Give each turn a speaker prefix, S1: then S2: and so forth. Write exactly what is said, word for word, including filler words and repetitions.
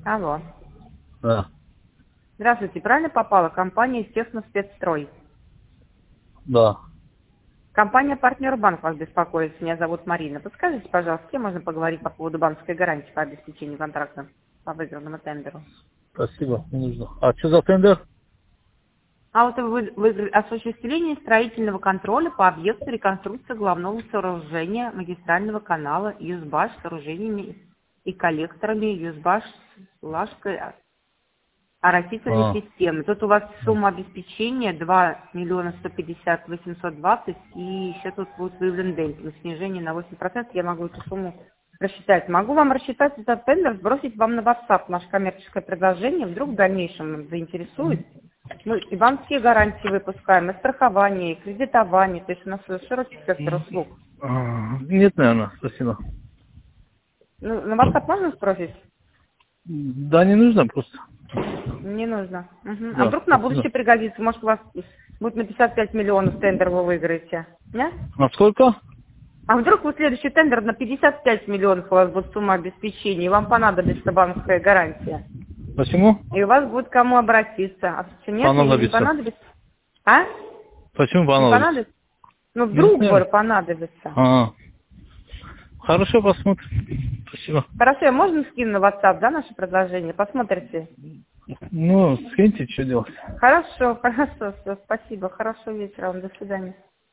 S1: Алло.
S2: Да.
S1: Здравствуйте, правильно попала? Компания Техноспецстрой.
S2: Да.
S1: Компания «Партнер Банк» вас беспокоит. Меня зовут Марина. Подскажите, пожалуйста, с кем можно поговорить по поводу банковской гарантии по обеспечению контракта по выигранному тендеру?
S2: Спасибо, не нужно. А что за тендер?
S1: А вот вы, вы осуществление строительного контроля по объекту реконструкции главного сооружения магистрального канала ЮЗБАШ с сооружениями и коллекторами ЮЗБАШ с лажкой оросительной
S2: А,
S1: системы. Тут у вас сумма обеспечения два миллиона сто пятьдесят тысяч восемьсот двадцать, и еще тут будет выявлен демпинг, снижение на восемь процентов. Я могу эту сумму рассчитать. Могу вам рассчитать этот тендер, сбросить вам на WhatsApp наше коммерческое предложение, вдруг в дальнейшем заинтересует. Мы и банковские гарантии выпускаем, и страхование, и кредитование, то есть у нас широкий спектр услуг.
S2: а, нет, наверное, спасибо.
S1: Ну, на WhatsApp можно сбросить?
S2: Да, не нужно просто.
S1: Не нужно. Мгм. А
S2: Да,
S1: вдруг на
S2: спасибо.
S1: будущее пригодится? Может, у вас будет на пятьдесят пять миллионов тендер вы выиграете? Нет?
S2: А сколько?
S1: А вдруг вы следующий тендер на пятьдесят пять миллионов у вас будет сумма обеспечения, и вам понадобится банковская гарантия?
S2: Почему?
S1: И у вас будет к кому обратиться. А что, нет, или не
S2: Понадобится.
S1: понадобится? А?
S2: Почему
S1: Не
S2: понадобится?
S1: понадобится? Ну,
S2: Не
S1: вдруг, говорю,
S2: знаю.
S1: понадобится.
S2: А, хорошо, посмотрим. Спасибо.
S1: Хорошо, я можно скину на WhatsApp, да, наше предложение? Посмотрите.
S2: Ну, скиньте, что делать.
S1: Хорошо, хорошо, все, спасибо. Хорошего вечера вам, до свидания.